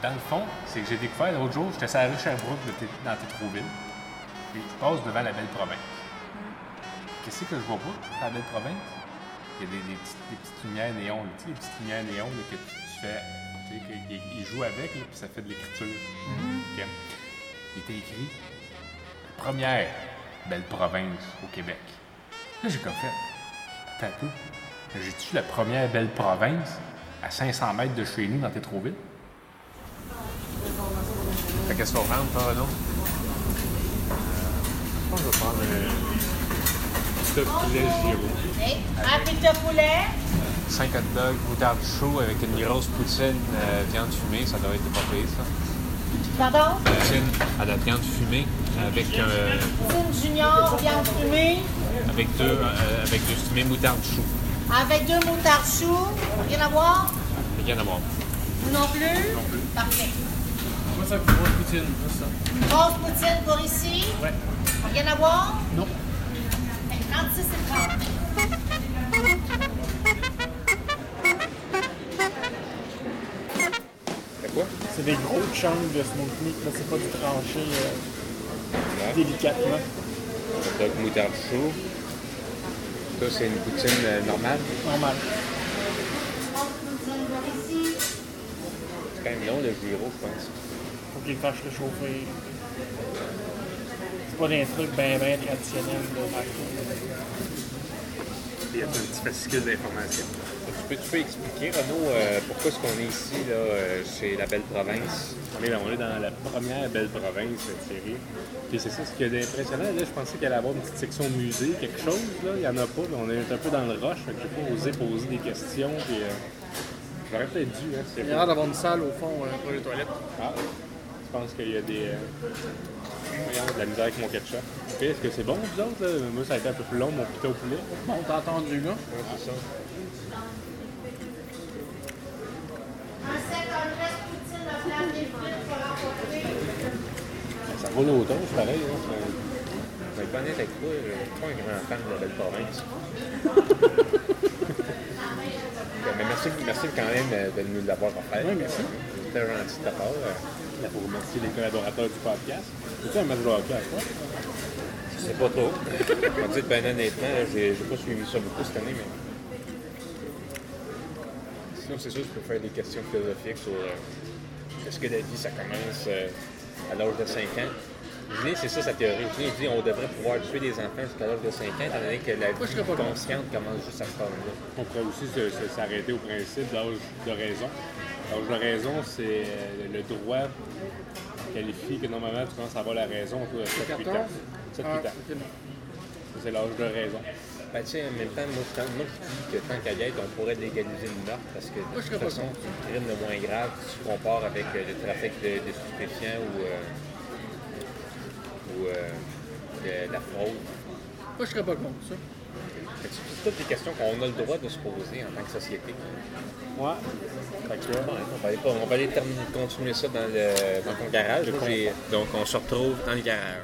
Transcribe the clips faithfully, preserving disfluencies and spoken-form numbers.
dans le fond, c'est que j'ai découvert l'autre jour, j'étais sur la rue Sherbrooke dans Tétroville, puis je passe devant la belle province. Qu'est-ce que je vois pas dans la belle province? Il y a des, des, petites, des petites lumières néons, tu sais, les petites lumières néons là, que tu, tu fais, tu sais, qu'ils jouent avec, là, puis ça fait de l'écriture. Mm-hmm. Okay. Il était écrit « Première belle province au Québec ». Là, j'ai comme fait « Attends un peu, j'ai-tu la première belle province à cinq cents mètres de chez nous dans Tétroville? » Fait qu'est-ce qu'on prend, toi, Renaud? Je pense que je vais prendre un pita poulet gyro. Okay. Un pita poulet. cinq hot dogs, moutarde chaud avec une grosse poutine, euh, viande fumée, ça doit être pas pire, ça. Pardon? Poutine à la viande fumée avec un... Euh, poutine junior, viande fumée. Avec deux, euh, avec deux fumées moutarde chou. Avec deux moutardes chou. Rien à voir? Rien à voir. Vous non plus? Non plus. Parfait. Moi, ça, une grosse poutine, juste ça. Une grosse poutine pour ici? Ouais. Rien à voir? Non. trente-six et trente. C'est quoi? C'est des gros chunks de smoked meat, là, c'est pas du tranché euh, ouais. délicatement. Hot dog moutarde chaud. Ça, c'est une poutine euh, normale? Normal. C'est quand même long, le gyro, je pense. Faut qu'il le fasse réchauffer. C'est pas des trucs bien ben traditionnels de marché. Il y a un petit fascicule d'informations. Tu peux, tu peux expliquer, Renaud, euh, pourquoi est-ce qu'on est ici, là, euh, chez la Belle Province? On est, là, on est dans la première Belle Province, Thierry. Puis c'est ça, ce qui est impressionnant. Là, je pensais qu'il allait y avoir une petite section musée, quelque chose. Là. Il n'y en a pas. Là. On est un peu dans le rush. Fait que j'ai pas osé poser des questions. Puis, euh, j'aurais peut-être dû. Hein, il y a l'air d'avoir une salle au fond euh, pour les toilettes. Ah, je pense qu'il y a des... Euh... Voyons, de la misère avec mon ketchup. Okay, est-ce que c'est bon, vous autres? Là? Moi, ça a été un peu plus long, mon pita au poulet. Bon, t'as entendu, gars? Ouais, c'est ça. Un set, un reste poutine, un plat des frites pour emporter. Ça roule au dos, c'est pareil. Hein? Je vais être honnête avec toi, je suis pas un grand fan de la Belle Province. Mais merci, merci quand même de nous l'avoir offert. Oui, merci. C'est très gentil de ta part. Il faut remercier les collaborateurs du podcast. C'est-tu un match de hockey à toi? Je sais pas trop. Je vais dire, ben honnêtement, j'ai, j'ai pas suivi ça beaucoup cette année, mais... Sinon, c'est sûr que je peux faire des questions philosophiques sur euh, est-ce que la vie, ça commence euh, à l'âge de cinq ans? Julien, c'est ça sa théorie. Julien dit qu'on devrait pouvoir tuer des enfants jusqu'à l'âge de cinq ans, étant donné que la vie consciente commence juste à ce moment-là. On pourrait aussi se, se, s'arrêter au principe d'âge de raison. L'âge de raison, c'est euh, le droit qualifie que normalement tu commences à avoir la raison autour de sept huit ans. sept huit ans. C'est l'âge de raison. Ben, tu sais, en même temps, moi, quand, moi je dis que tant qu'à y être, on pourrait légaliser le meurtre parce que de moi, toute façon, c'est le crime le moins grave si tu compares avec euh, le trafic de, de stupéfiants ou, euh, ou euh, de, la fraude. Moi, je serais pas contre ça. C'est toutes des questions qu'on a le droit de se poser en tant que société. Ouais. Fait que, bon, on va aller, on va aller terminer, continuer ça dans, le, dans ton garage. Donc, on se retrouve dans le garage.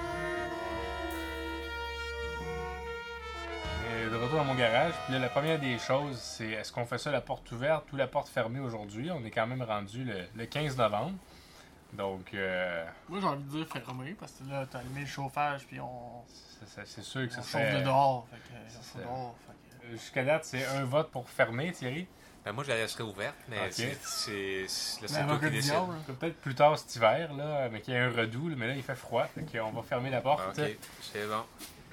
De retour dans mon garage, puis là, la première des choses, c'est est-ce qu'on fait ça la porte ouverte ou la porte fermée aujourd'hui? On est quand même rendu le, le quinze novembre. Donc, euh... moi, j'ai envie de dire fermé, parce que là, t'as allumé le chauffage, puis on... C'est, c'est sûr que ça serait... chauffe de dehors, fait que... Ça dehors, fait que... Jusqu'à date, c'est un vote pour fermer, Thierry? Ben moi, je la laisserai ouverte, mais okay. c'est, c'est, c'est, là, c'est ben, toi qui décide. Peut-être plus tard cet hiver, là, mais qu'il y a un redout, là, mais là, il fait froid, fait qu'on va fermer la porte. OK, c'est bon.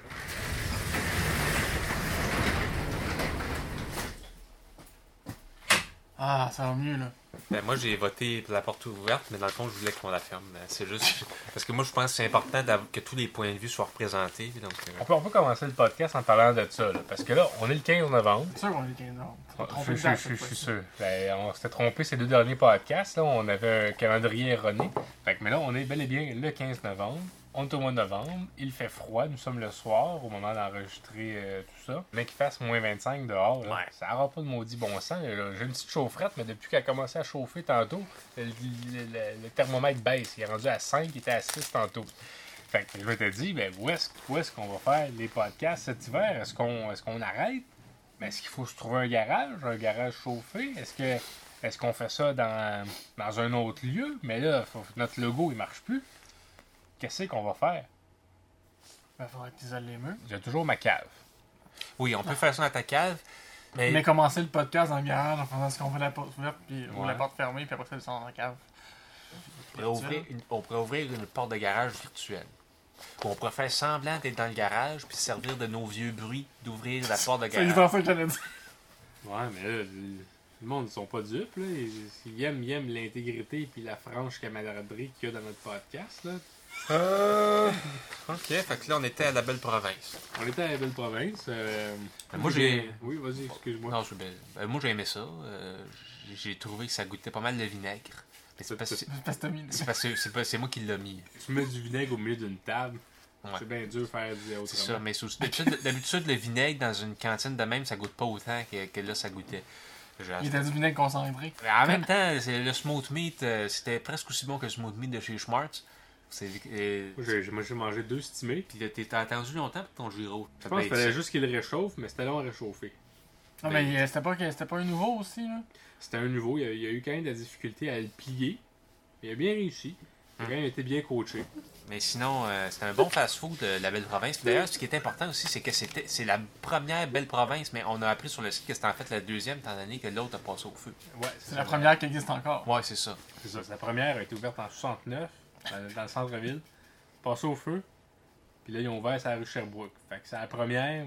Ah, ça va mieux, là. Ben moi, j'ai voté pour la porte ouverte, mais dans le fond, je voulais qu'on la ferme. C'est juste... Parce que moi, je pense que c'est important que tous les points de vue soient représentés. Donc, euh... on, peut, on peut commencer le podcast en parlant de ça, là, parce que là, on est le quinze novembre. C'est sûr qu'on est le quinze novembre. Je, je, je, je suis sûr. Ben, on s'était trompé ces deux derniers podcasts. Là, on avait un calendrier erroné. Fait que, mais là, on est bel et bien le quinze novembre. On est au mois de novembre, il fait froid, nous sommes le soir au moment d'enregistrer euh, tout ça. Mais qu'il fasse moins vingt-cinq dehors, là, ouais. Ça n'aura pas de maudit bon sens. Là. J'ai une petite chaufferette, mais depuis qu'elle a commencé à chauffer tantôt, le, le, le, le thermomètre baisse. Il est rendu à cinq, il était à six tantôt. Fait que je vais te dire, ben, où est-ce, où est-ce qu'on va faire les podcasts cet hiver? Est-ce qu'on, est-ce qu'on arrête? Mais est-ce qu'il faut se trouver un garage, un garage chauffé? Est-ce que est-ce qu'on fait ça dans, dans un autre lieu? Mais là, faut, notre logo, il marche plus. Qu'est-ce qu'on va faire? Il faudrait que tu isoles les murs. J'ai toujours ma cave. Oui, on peut faire ça dans ta cave. Mais, Mais commencer le podcast dans le garage en faisant ce qu'on veut la porte ouverte, puis ou Ouais. la porte fermée, puis après ça, le son dans la cave. on, pourrait ouvrir une, on pourrait ouvrir une porte de garage virtuelle. Où on pourrait faire semblant d'être dans le garage, puis servir de nos vieux bruits d'ouvrir la porte de C'est garage. exactement ça que j'allais dire. Ouais, mais là, le le monde, ils sont pas dupes, là. Ils, ils aiment, ils aiment l'intégrité puis la franche camaraderie qu'il y a dans notre podcast, là. Euh... Ok, fait que là, on était à la belle province. On était à la belle province. Euh... Moi, j'ai- Oui, vas-y, excuse-moi. Non, je... ben, ben, moi, j'ai aimé ça. Euh, j'ai- j'ai trouvé que ça goûtait pas mal le vinaigre. Mais c'est parce que C'est parce que t'as mis- c'est, parce que c'est, pas- c'est moi qui l'ai mis. Tu mets du vinaigre au milieu d'une table. Ouais. C'est bien dur de faire du autrement. C'est ça, mais c'est aussi- d'habitude, d'habitude, le vinaigre dans une cantine de même, ça goûte pas autant que, que là, ça goûtait. J'ai Il était du vinaigre concentré. Mais en même temps, c'est, le smoked meat, euh, c'était presque aussi bon que le smoked meat de chez Schmartz. C'est, euh, Moi, j'ai, moi, j'ai mangé deux stimés. Puis là, t'es- t'as attendu longtemps pour ton gyro. Je pense qu'il fallait juste qu'il le réchauffe, mais c'était long à réchauffer. Ah, mais euh, c'était pas, que- c'était pas un nouveau aussi, là? C'était un nouveau. Il y a, il y a eu quand même de la difficulté à le plier. Il a bien réussi. Il a quand même été bien coaché. Mais sinon, euh, c'était un bon fast-food de la belle province. Puis d'ailleurs, ce qui est important aussi, c'est que c'était c'est la première belle province, mais on a appris sur le site que c'était en fait la deuxième, étant donné que l'autre a passé au feu. Ouais, C'est la première qui existe encore. Ouais, c'est ça. C'est ça. La première a été ouverte en soixante-neuf, dans, dans le centre-ville. Passé au feu. Puis là, ils ont ouvert sur la rue Sherbrooke. Fait que c'est la première,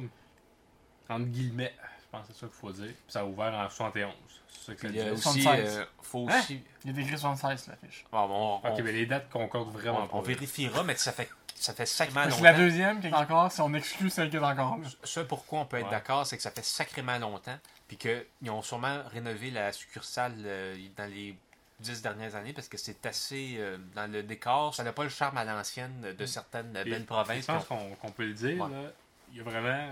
entre guillemets, je pense que c'est ça qu'il faut dire. Puis ça a ouvert en soixante et onze. C'est ça que ça Puis il y a dit. aussi, soixante-seize. euh, faut Hein? aussi... Il y a écrit soixante-seize sur l'affiche. Bon, on, on- Ok, mais les dates concordent vraiment on- pas. on vérifiera, mais ça fait, ça fait sacrément C'est longtemps. la deuxième qui est encore, si on exclut celle qui est encore là. Ce pourquoi on peut être Ouais. d'accord, c'est que ça fait sacrément longtemps, puis qu'ils ont sûrement rénové la succursale euh, dans les dix dernières années, parce que c'est assez euh, dans le décor. Ça n'a pas le charme à l'ancienne de certaines Puis, belles Je provinces. pense qui ont- qu'on qu'on peut le dire. Ouais. Là, il y a vraiment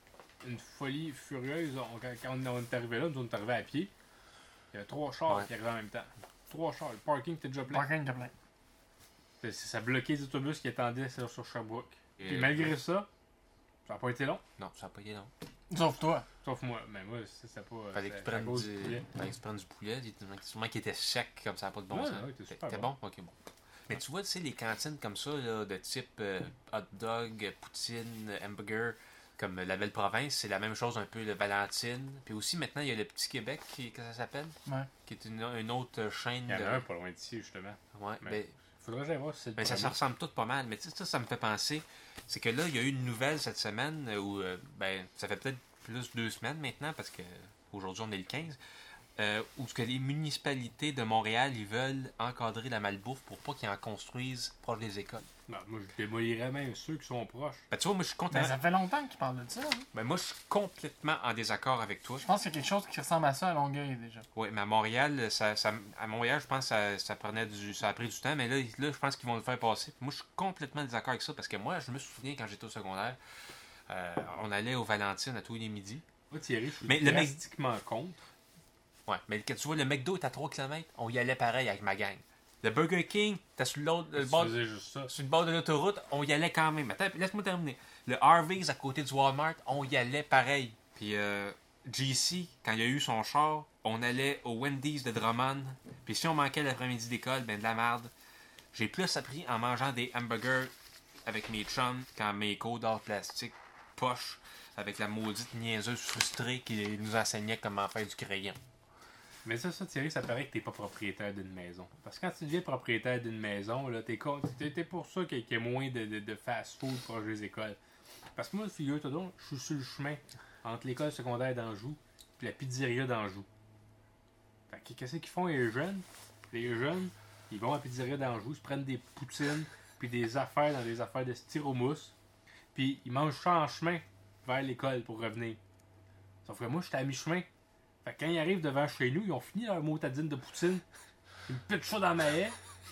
une folie furieuse. On- quand, quand on est arrivé là, nous on est arrivé à pied. Il y a trois chars Ouais. qui arrivaient en même temps. Trois chars. Le parking était déjà plein. Parking de plein. C'est- c'est- Ça bloquait les autobus qui attendaient sur, sur Sherbrooke. Puis Euh, malgré ça, ça n'a pas été long. Non, ça n'a pas été long. Sauf toi. Sauf moi. Mais moi, ça, c'est pas. Fallait c'est que tu à prennes cause du, du poulet. fallait que tu prennes du poulet. Il était- Sûrement qu'il était sec, comme ça n'a pas de bon Ouais, sens. ouais, il était super C'était bon. bon? Ok, bon. Mais tu vois, tu sais, les cantines comme ça, là, de type euh, hot dog, poutine, hamburger, comme la Belle Province, c'est la même chose un peu, le Valentine. Puis aussi, maintenant, il y a le Petit Québec, qui, que ça s'appelle, Ouais. qui est une, une autre chaîne. Il y en de... a un pas loin d'ici, justement. Ouais, Mais- ben, Faudrait que j'aille voir si c'est le ben, ça se premier. ressemble tout pas mal. Mais tu sais, ça, ça me fait penser, c'est que là, il y a eu une nouvelle cette semaine, euh, où, euh, ben, ça fait peut-être plus de deux semaines maintenant, parce que aujourd'hui on est le quinze, euh, où ce que les municipalités de Montréal, ils veulent encadrer la malbouffe pour pas qu'ils en construisent proche des écoles. Non, moi, je démolirais même ceux qui sont proches. Ben, tu vois, moi, je suis content. Mais ça fait longtemps qu'il parle de ça. hein. Ben, moi, je suis complètement en désaccord avec toi. Je pense qu'il y a quelque chose qui ressemble à ça à Longueuil déjà. Oui, mais à Montréal, ça, ça- à Montréal, je pense que ça, ça prenait du, ça a pris du temps, mais là, là je pense qu'ils vont le faire passer. Moi, je suis complètement en désaccord avec ça, parce que moi, je me souviens quand j'étais au secondaire, euh, on allait au Valentine à tous les midis. Moi, Thierry, je suis Mais le mec- drastiquement contre. Ouais, mais quand tu vois, le McDo est à trois kilomètres, on y allait pareil avec ma gang. Le Burger King, t'as sur l'autre, le Tu bord, faisais juste ça. sur le bord de l'autoroute, on y allait quand même. Attends, laisse-moi terminer. Le Harvey's à côté du Walmart, on y allait pareil. Puis euh, J C, quand il a eu son char, on allait au Wendy's de Drummond. Puis si on manquait l'après-midi d'école, ben de la merde. J'ai plus appris en mangeant des hamburgers avec mes chums qu'en mes cours d'art plastique poche avec la maudite niaiseuse frustrée qui nous enseignait comment faire du crayon. Mais ça, ça, Thierry, ça paraît que t'es pas propriétaire d'une maison. Parce que quand tu deviens propriétaire d'une maison, là, t'es, con- t'es, t'es pour ça qu'il y ait moins de, de, de fast-food proche des écoles. Parce que moi, figure-toi donc, je suis sur le chemin entre l'école secondaire d'Anjou et la pizzeria d'Anjou. Fait que qu'est-ce qu'ils font les jeunes? Les jeunes, ils vont à la pizzeria d'Anjou, ils se prennent des poutines puis des affaires dans des affaires de styromousse. Puis ils mangent ça en chemin vers l'école pour revenir. Sauf que moi, j'étais à mi-chemin. Fait que quand ils arrivent devant chez nous, ils ont fini leur motadine de poutine. Ils me pitchent ça dans ma haie.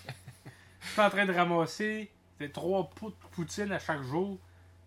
Je suis en train de ramasser des trois pots de poutine à chaque jour.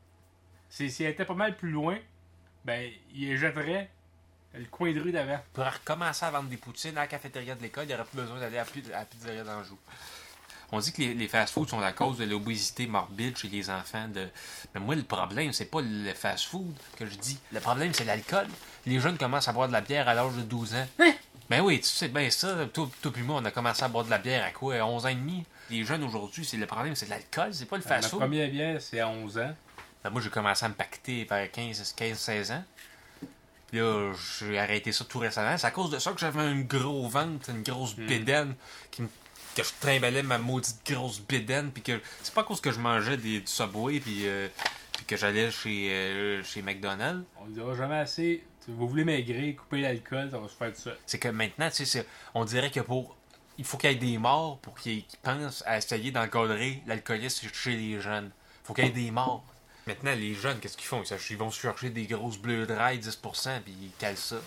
Si, si elle était pas mal plus loin, ben, ils les jetteraient le coin de rue d'avant. Pour recommencer à vendre des poutines à la cafétéria de l'école, il n'y aurait plus besoin d'aller à, pi- à la pizzeria d'Anjou. On dit que les, les fast-foods sont la cause de l'obésité morbide chez les enfants. De... Mais moi, le problème, c'est pas le fast-food que je dis. Le problème, c'est l'alcool. Les jeunes commencent à boire de la bière à l'âge de douze ans. Ben oui, tu sais bien ça. Toi, toi puis moi, on a commencé à boire de la bière à quoi? À onze ans et demi? Les jeunes aujourd'hui, c'est le problème, c'est l'alcool, c'est pas le Ma fast-food. première bière, c'est à onze ans. Ben, moi, j'ai commencé à me pacter vers quinze seize ans. Puis là, j'ai arrêté ça tout récemment. C'est à cause de ça que j'avais une grosse ventre, une grosse Mm. bédaine, qui me- que je trimballais ma maudite grosse bédaine. Puis que c'est pas à cause que je mangeais des, du Subway, puis, euh, puis que j'allais chez, euh, chez McDonald's. On ne dira jamais assez. Vous voulez maigrir, couper l'alcool, ça va se faire tout ça. C'est que maintenant, tu sais, c'est- on dirait que pour. Il faut qu'il y ait des morts pour qu'ils qu'ils pensent à essayer d'encadrer l'alcoolisme chez les jeunes. Faut qu'il y ait des morts. Maintenant, les jeunes, qu'est-ce qu'ils font? Ils ils vont se chercher des grosses bleues dry, dix pour cent, puis ils calent ça.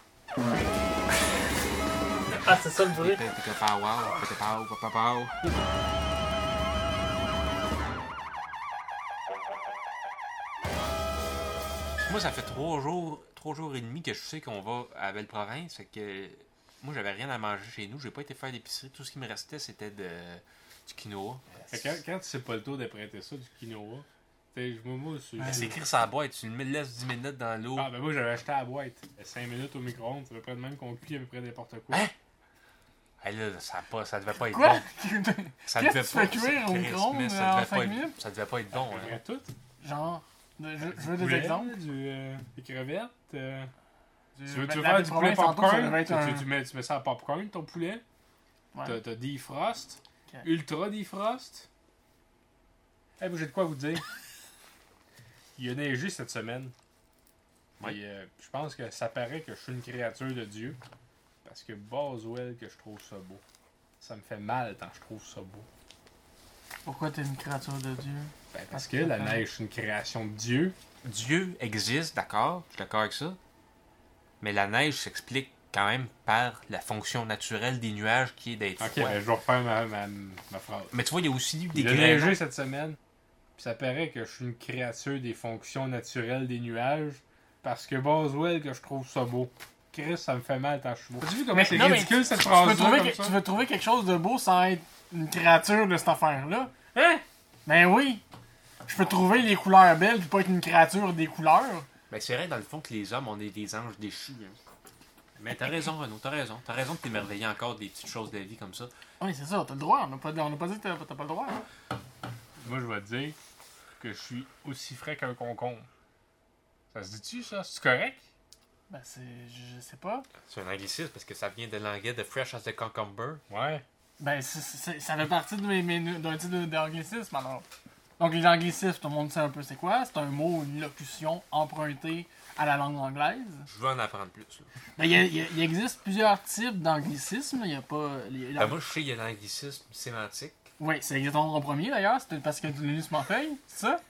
Ah, c'est ça le bruit. Moi, ça fait trois jours, trois jours et demi que je sais qu'on va à Belle-Province. Fait que moi, j'avais rien à manger chez nous. J'ai pas été faire l'épicerie. Tout ce qui me restait, c'était de, du quinoa. Fait que quand, quand tu sais pas le tour de prêter ça, du quinoa, tu sais, je me mets sur. Ben, c'est écrit sur la boîte. Tu le laisses dix minutes dans l'eau. Ah, ben moi, j'avais acheté à la boîte. cinq minutes au micro-ondes, c'est à peu près de même qu'on cuit à peu près n'importe quoi. Hein? Hey, là, ça, a pas, ça devait pas être Quoi? bon. Ça Qu'est-ce devait que tu fais pas- cuire au Christ, micro-ondes mais ça en devait cinq pas être- minutes? Ça devait pas être bon. À peu Hein. près tout. Genre, je, je veux des Poulet, exemples. Du, euh, des crevettes. euh, Du- tu veux, tu veux la faire du poulet province, tantôt, ça popcorn? devait Tu, être tu- un- tu mets, tu mets ça en popcorn, ton poulet. Ouais. T'as, t'as defrost. Ok. Ultra defrost. Eh, hey, j'ai de quoi vous dire. Il a neigé cette semaine. Ouais. Et euh, je pense que ça paraît que je suis une créature de Dieu. Parce que Boswell, que je trouve ça beau. Ça me fait mal tant que je trouve ça beau. Pourquoi t'es une créature de Dieu? Ben, parce Parce que que la ça- neige, c'est une création de Dieu. Dieu existe, d'accord, je suis d'accord avec ça. Mais la neige s'explique quand même par la fonction naturelle des nuages qui est d'être Ok, froid. ben, je vais refaire ma, ma, ma phrase. Mais tu vois, il y a aussi eu des Il a grêlons. neigé cette semaine. Puis ça paraît que je suis une créature des fonctions naturelles des nuages. Parce que Boswell, que je trouve ça beau. Chris, ça me fait mal tant que je suis beau. As-tu vu comment Mais c'est non, mais ridicule cette Tu veux, phrase-là trouver comme que- ça? tu veux trouver quelque chose de beau sans être une créature de cette affaire-là? Hein? Ben oui! Je peux trouver les couleurs belles puis pas être une créature des couleurs. Ben, c'est vrai, dans le fond, que les hommes, on est des anges déchus. Hein. Mais t'as raison, Renaud, t'as raison. T'as raison de t'émerveiller encore des petites choses de la vie comme ça. Oui, c'est ça, t'as le droit. On n'a pas, on n'a pas dit que t'as, t'as pas le droit. hein. Moi, je vais te dire que je suis aussi frais qu'un concombre. Ça se dit-tu, ça? C'est correct? Ben c'est... je sais pas. C'est un anglicisme parce que ça vient de l'anglais de fresh as the cucumber. Ouais. Ben c'est, c'est- ça fait partie de mes, mes- d'un type de- d'anglicisme alors. Donc les anglicismes, tout le monde sait un peu c'est quoi. C'est un mot, une locution empruntée à la langue anglaise. Je veux en apprendre plus. Là. Ben, il, y a- il y a- il existe plusieurs types d'anglicismes. Il y a pas... les- Ben, moi, je sais qu'il y a l'anglicisme sémantique. Oui, c'est exactement en premier d'ailleurs. C'était parce que tu l'as lu sur ma feuille, c'est ça?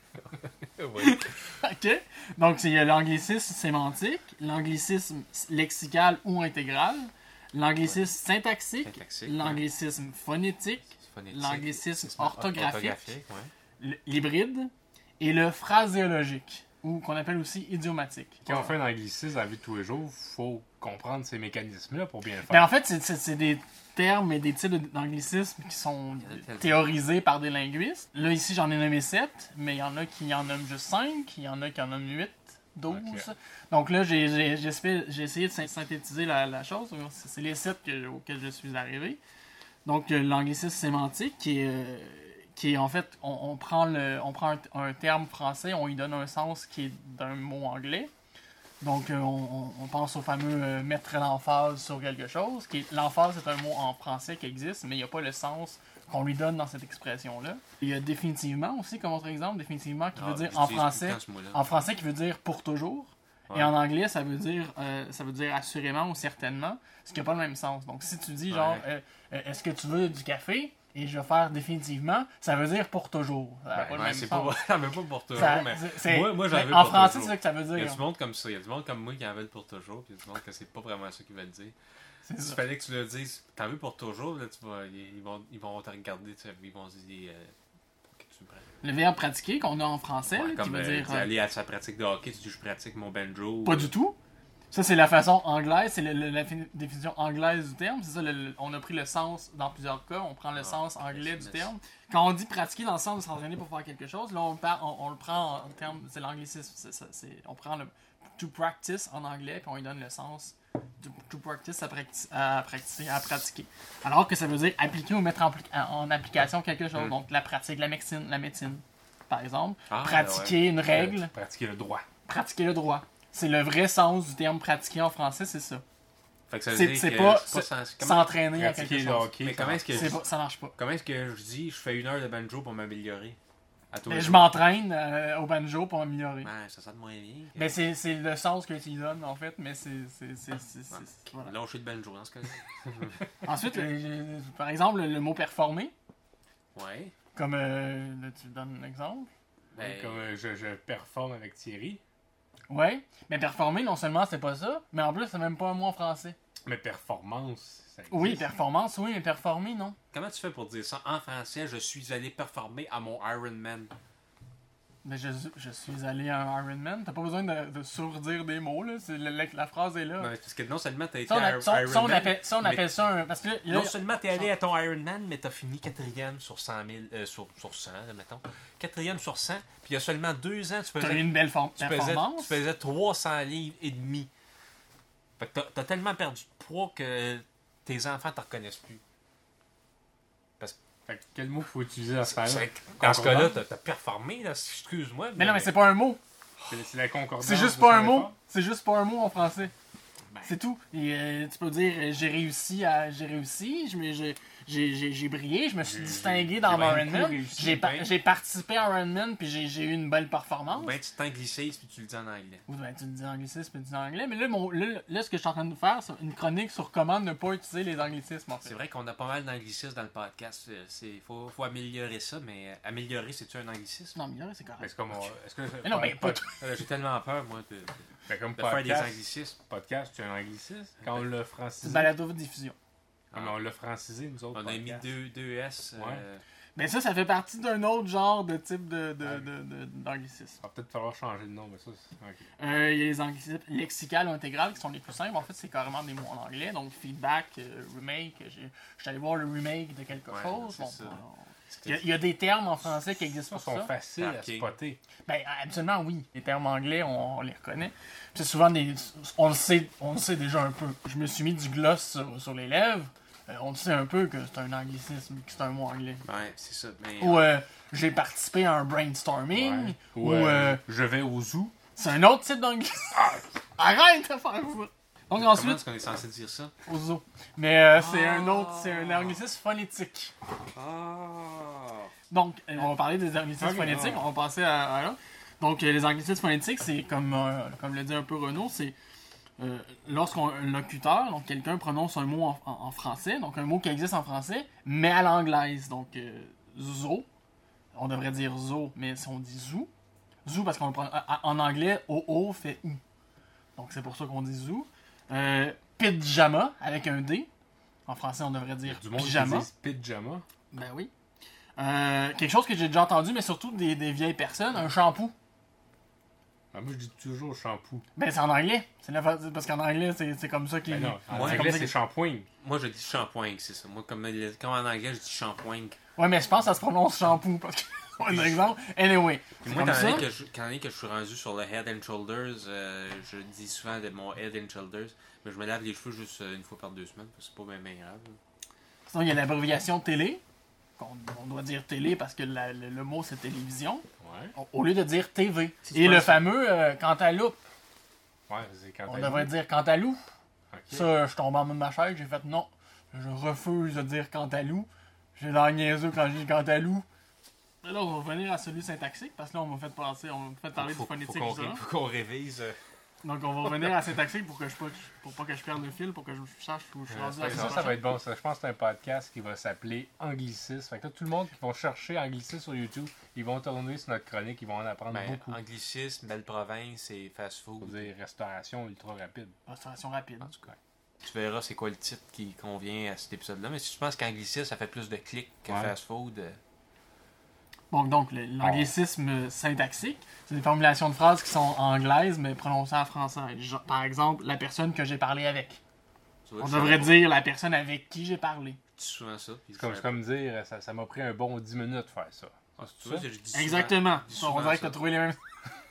oui. OK. Donc, c'est il y a l'anglicisme sémantique, l'anglicisme lexical ou intégral, l'anglicisme syntaxique, Syntaxique, l'anglicisme phonétique, Phonétique, l'anglicisme c'est- orthographique, ouais. l- l'hybride et le phraséologique, ou qu'on appelle aussi idiomatique. Quand on fait un anglicisme dans la vie de tous les jours, faut comprendre ces mécanismes-là pour bien le faire. Mais en fait, c'est- c'est c'est des termes et des types d'anglicismes qui sont théorisés par des linguistes. Là, ici, j'en ai nommé sept, mais il y en a qui en nomment juste cinq, il y en a qui en nomment huit, douze. Ok. Donc là, j'ai j'ai- j'ai essayé j'ai essayé de syn- synthétiser la, la chose. C'est c'est les sept que- auxquels je suis arrivé. Donc, euh, l'anglicisme sémantique, qui est, euh, qui est en fait, on, on prend, le, on prend un, un terme français, on lui donne un sens qui est d'un mot anglais. Donc, euh, on, on pense au fameux euh, mettre l'emphase sur quelque chose. Qui est- L'emphase, c'est un mot en français qui existe, mais il n'y a pas le sens qu'on lui donne dans cette expression-là. Il y a définitivement aussi, comme autre exemple, définitivement qui Ah, veut dire j'utilise en tout le français, temps ce mot-là. en français qui veut dire pour toujours. Ouais. Et en anglais, ça veut dire euh, ça veut dire assurément ou certainement, ce qui n'a pas le même sens. Donc, si tu dis genre, Ouais. euh, euh, est-ce que tu veux du café? Et je vais faire définitivement, ça veut dire pour toujours. Ça n'a Ben, pas le ouais, même c'est sens. pas, même pas pour toujours, Ça- mais c'est- c'est- moi, moi j'en mais veux en pour français, toujours. c'est ça que ça veut Il y a dire. du monde comme ça, il y a du monde comme moi qui en veulent pour toujours, puis il y a du monde que c'est pas vraiment ça qu'ils veulent dire. C'est S'il ça. fallait que tu le dises, t'en veux pour toujours, là, tu vas, ils, vont, ils vont te regarder, tu sais, ils vont se dire, euh, pour que tu me prennes. Le verbe pratiquer qu'on a en français, Ouais, là, qui comme veut euh, dire tu sais, aller à sa pratique de hockey, tu dis je pratique mon banjo. pas euh, du tout. Ça, c'est la façon anglaise, c'est le- le- la fi- définition anglaise du terme. C'est ça, le- le- on a pris le sens dans plusieurs cas, on prend le Ah, sens anglais du mais- terme. Quand on dit pratiquer dans le sens de s'entraîner pour faire quelque chose, là, on, par- on, on le prend en termes, c'est l'anglicisme. c'est ça, c'est- on prend le to practice en anglais, puis on lui donne le sens to, to practice à, practi- à, pratiquer, à pratiquer. Alors que ça veut dire appliquer ou mettre en, pli- en application quelque chose. Mm. Donc la pratique, la médecine, la médecine, par exemple. Ah, pratiquer ouais. une règle, Euh, Pratiquer le droit. pratiquer le droit. C'est le vrai sens du terme pratiquer en français, c'est ça. Fait que ça veut C'est dire c'est que pas c'est se- sens- comment, s'entraîner à quelque Pratiquer le chose. hockey. mais comment est-ce que C'est je, pas- ça marche pas. comment est-ce que je dis je fais une heure de banjo pour m'améliorer à tous Mais les je jours? m'entraîne euh, au banjo pour m'améliorer. Ouais, ça sonne moins bien. Mais c'est c'est le sens que tu lui donnes, en fait, mais c'est... c'est- c'est- c'est- c'est- Ouais. voilà. Lâcher le banjo dans ce cas-là. Ensuite, euh, j'ai- par exemple, le, le mot performer, Ouais. comme euh, là, tu donnes un exemple. Ben, Comme euh, je, je performe avec Thierry. Ouais, mais performer, non seulement c'est pas ça, mais en plus c'est même pas un mot en français. Mais performance, ça existe. Oui, performance, oui, mais performer, non. comment tu fais pour dire ça en français? Je suis allé performer à mon Ironman. Mais je, je suis allé à un Ironman, t'as pas besoin de, de sourdire des mots, là, c'est, la, la- la phrase est là. Non, parce que non seulement t'as été Ça, on, a- à ça, ça, on Ironman, appelle, ça, on mais- appelle ça un... Parce que là, non seulement t'es allé à ton Ironman, mais t'as fini quatrième sur cent mille, euh, sur, sur cent, là, mettons. Quatrième sur cent, puis il y a seulement deux ans, tu t'as eu faisais, une belle for- tu faisais, performance. tu faisais trois cents livres et demi. Fait que t'as, t'as tellement perdu de poids que tes enfants te reconnaissent plus. Fait que quel mot faut utiliser à ce C'est- faire-là? Dans ce cas-là, Concordance? t'as, t'as performé, là, excuse-moi. Mais non, mais c'est pas un mot. C'est c'est la concordance. C'est juste de pas son un mot. effort? C'est juste pas un mot en français. Ben. C'est tout. Et euh, tu peux dire euh, j'ai réussi à j'ai réussi, je me- j'ai j'ai j'ai j'ai brillé, je me suis J'ai- distingué j'ai dans mon bien beaucoup Ironman, réussi, j'ai pa- ben. j'ai participé à Ironman puis j'ai j'ai eu une belle performance. Ben, tu t'anglicises puis tu le dis en anglais. Ou ben, tu le dis en anglicisme, tu le dis en anglais, mais là, mon, là, là, ce que je suis en train de faire, c'est une chronique sur comment ne pas utiliser les anglicismes en fait. C'est vrai qu'on a pas mal d'anglicismes dans le podcast. euh, C'est, faut, faut améliorer ça, mais euh, améliorer, c'est-tu un anglicisme? Non, mais là, c'est Mais correct. c'est comme. on- Est-ce que Mais non, mais pas pod- Euh, J'ai tellement peur, moi, de, de fait comme faire des podcast, anglicismes. podcast, tu as un anglicisme. Quand on l'a C'est une francisé. balado-diffusion. Ah, mais on l'a francisé, nous autres. On a mis podcast. deux, deux S. euh, Mais ça, ça fait partie d'un autre genre de type de, de, de, de- d'anglicisme. Il va peut-être falloir changer le nom, mais ça, c'est. ok. Euh, Il y a les anglicismes lexicales ou intégrales qui sont les plus simples. En fait, c'est carrément des mots en anglais. Donc, feedback, euh, remake. j'ai- Je suis allé voir le remake de quelque Ouais, chose. c'est Bon, ça. euh, Il y, a, il y a des termes en français qui Ça, existent pour sont ça. faciles à Parking. spotter. Ben, absolument, oui. Les termes anglais, on, on les reconnaît. Puis c'est souvent des. On le sait, on le sait déjà un peu. Je me suis mis du gloss sur, sur les lèvres. Euh, on le sait un peu que c'est un anglicisme, que c'est un mot anglais. Ouais, c'est ça. Mais, Ou euh, j'ai participé à un brainstorming. Ouais. Ou Ou, euh, euh, je vais au zoo. c'est un autre type d'anglicisme. Arrête de faire ça. Donc comment ensuite, est-ce qu'on est censé dire ça? au zoo. Mais euh, c'est un autre, c'est un anglicisme phonétique. Ah! Donc, euh, on va parler des anglicismes Ok, phonétiques, ouais. on va passer à, à là. Donc, euh, les anglicismes phonétiques, c'est comme, euh, comme le dit un peu Renaud, c'est euh, lorsqu'un locuteur, donc quelqu'un prononce un mot en, en- en français, donc un mot qui existe en français, mais à l'anglaise. Donc, euh, zoo, on devrait dire zoo, mais si on dit zoo, zoo parce qu'en en anglais, O O fait ou. Donc, c'est pour ça qu'on dit zoo. Euh, pyjama, avec un D. En français, on devrait Il y a dire du monde pyjama. qui dit pyjama. Ben oui. Euh, quelque chose que j'ai déjà entendu, mais surtout des, des vieilles personnes, un shampoo. Ah, moi, je dis toujours shampoo. Ben c'est en anglais. C'est la fa- parce qu'en anglais, c'est c'est comme ça qu'il. Ben non, en Ouais, c'est comme anglais, ça c'est qu'il- shampoing. Moi, je dis shampoing, c'est ça. Moi, comme, le- comme en anglais, je dis shampoing. Ouais, mais je pense que ça se prononce shampoo. Parce que. Un exemple. Anyway. Puis C'est moi, comme quand ça. il que, je- quand il que je suis rendu sur le Head and Shoulders, euh, je dis souvent de mon Head and Shoulders, mais je me lave les cheveux juste euh, une fois par deux semaines, parce que c'est pas bien grave. Sinon, il y a l'abréviation télé. qu'on- On doit dire télé parce que la- le, le mot c'est télévision. Ouais. Au, au lieu de dire T V. Si tu Et le penses- fameux euh, Cantaloupe. Ouais, c'est quand On t'as devrait lu. dire Cantalou. Ok. Ça, je tombe en bas de ma chaise, j'ai fait non. Je refuse de dire Cantalou. J'ai l'air niaiseux quand je dis Cantalou. Là, on va revenir à celui syntaxique parce que là, on m'a fait passer, on m'a fait parler faut, du phonétique. faut qu'on, tout ça. ré- faut qu'on révise. euh, Donc, on va revenir à syntaxique pour que je pas, pour pas que je perde le fil, pour que je sache où je suis Euh, rendu fait que la ça, ça va être bon. Ça. Je pense que c'est un podcast qui va s'appeler Anglicisme. Fait que là, tout le monde qui va chercher Anglicisme sur YouTube, ils vont tourner sur notre chronique, ils vont en apprendre ben, beaucoup. anglicisme, belle province et fast-food. Faut dire restauration ultra rapide. Restauration rapide. En tout cas, tu verras c'est quoi le titre qui convient à cet épisode-là. Mais si tu penses qu'anglicisme, ça fait plus de clics que Ouais. fast-food. euh, Bon, donc, le- l'anglicisme syntaxique, c'est des formulations de phrases qui sont anglaises mais prononcées en français. Genre, par exemple, la personne que j'ai parlé avec. tu vois, On je devrait savais dire la personne avec qui j'ai parlé. pas. Je dis souvent ça. puis C'est comme, je c'est savais comme dire, ça, ça m'a pris un bon dix minutes de faire ça. pas. Ah, tu vois, je dis souvent- Exactement. je dis On souvent dirait que ça. t'as trouvé les mêmes.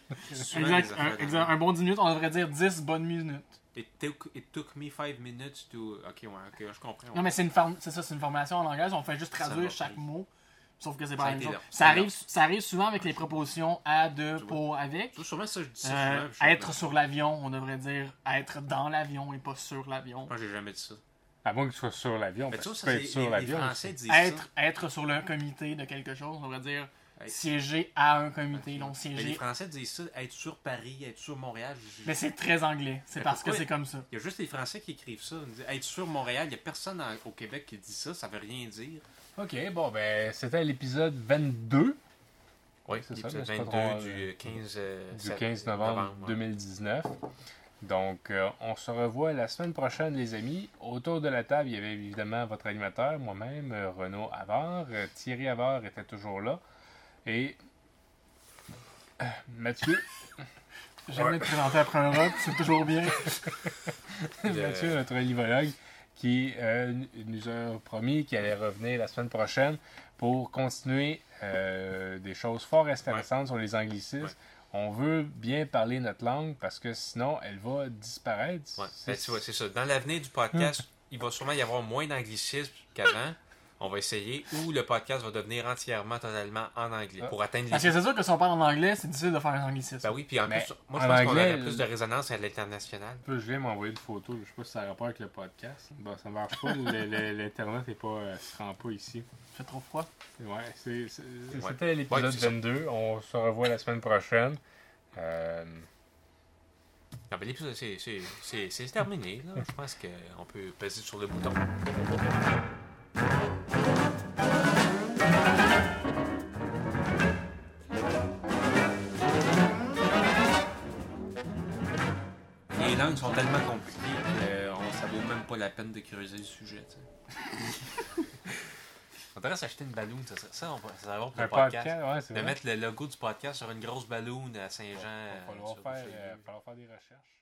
Souvent, Exact. des Un, affaires de exact. Un bon dix minutes, on devrait dire dix bonnes minutes. It took, it took me five minutes to. Ok, ouais, ok, je comprends. Non, mais c'est une, forme, c'est ça, c'est une formation en langage, on fait juste Ça traduire va, chaque oui. mot. Sauf que c'est pas Ça a la même été chose. long. Ça C'est arrive, long. ça arrive souvent avec les propositions à, de, Tu vois. pour, avec. Tout sûrement ça, je dis ça. Euh, souvent, puis je suis être comme, sur l'avion, on devrait dire être dans l'avion et pas sur l'avion. Moi, j'ai jamais dit ça. À moins que tu sois sur l'avion. Mais parce tu que vois, tu ça, peux c'est être sur les, les l'avion. Français disent Être, ça. être sur le comité de quelque chose, on devrait dire Hey. siéger à un comité, donc Mais les siéger. Français disent ça, être sur Paris, être sur Montréal. je- Mais c'est très anglais, c'est Mais parce que pourquoi? c'est comme ça. Il y a juste les Français qui écrivent ça. Ils disent, être sur Montréal, il n'y a personne en- au Québec qui dit ça, ça veut rien dire. Ok, bon, ben, c'était l'épisode vingt-deux Oui, c'est ça, l'épisode mais c'est pas vingt-deux trop, du quinze, euh, du sept- quinze novembre ouais. deux mille dix-neuf. Donc, euh, on se revoit la semaine prochaine, les amis. Autour de la table, il y avait évidemment votre animateur, moi-même, euh, Renaud Havard. Euh, Thierry Havard était toujours là. Et euh, Mathieu. Jamais te présenter après un rock, c'est toujours bien. Le- Mathieu, notre livologue, qui euh, nous a promis qu'il allait revenir la semaine prochaine pour continuer euh, des choses fort intéressantes sur les anglicismes. Ouais. On veut bien parler notre langue parce que sinon, elle va disparaître. Ouais, C'est- ben, tu vois, c'est ça. Dans l'avenir du podcast, il va sûrement y avoir moins d'anglicisme qu'avant. On va essayer. Ou le podcast va devenir entièrement, totalement en anglais. Pour atteindre les... Parce que c'est sûr que si on parle en anglais, c'est difficile de faire un anglicisme. Ben oui, puis en Mais plus, moi en je pense qu'on anglais, aurait plus de résonance à l'international. Je viens m'envoyer une photo, je sais pas si ça a rapport avec le podcast. Bon, ça marche pas, le- le- l'internet est pas, euh, se rend pas ici. Il fait trop froid. Ouais, c'est, c'est- Ouais. c'était l'épisode Ouais, c'est ça. vingt-deux. On se revoit la semaine prochaine. Euh, Non, ben, l'épisode, c'est, c'est, c'est, c'est terminé. Là. Je pense qu'on peut peser sur le bouton. Les langues sont tellement compliquées que ça vaut même pas la peine de creuser le sujet. tu sais. On devrait s'acheter une balloune, ça, serait- ça, on va, ça va avoir pour un le podcast. podcast, ouais, c'est De vrai. mettre le logo du podcast sur une grosse balloune à Saint-Jean. Il va falloir sur- faire, sur- euh, falloir faire des recherches.